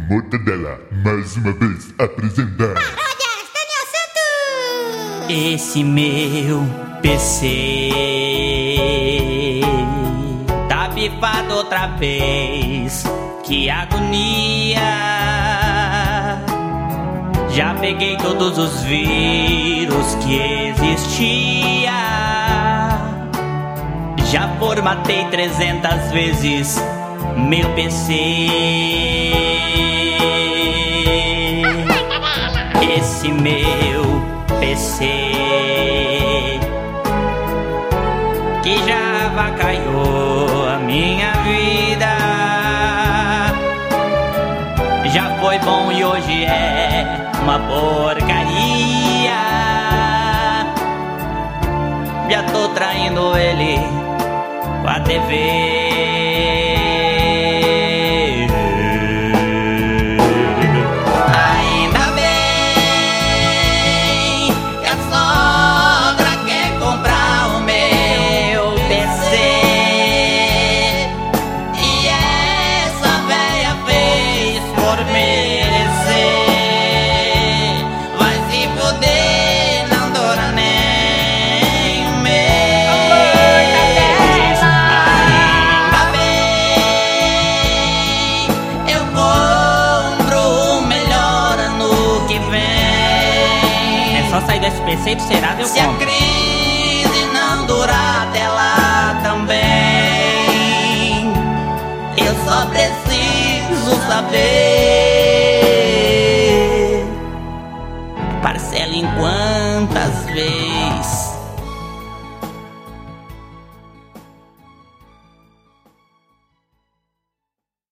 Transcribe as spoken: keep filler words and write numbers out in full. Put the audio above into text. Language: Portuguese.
Mortadela, mais uma vez apresentar Paródias Daniel Santos. Esse meu P C tá bifado outra vez, que agonia. Já peguei todos os vírus que existia, já formatei trezentas vezes meu P C. Esse meu P C que já avacalhou a minha vida, já foi bom e hoje é uma porcaria. Já tô traindo ele com a T V. Só sair desse P C e do Serasa eu Se a crise não durar até lá também, eu só preciso saber, parcela em quantas vezes.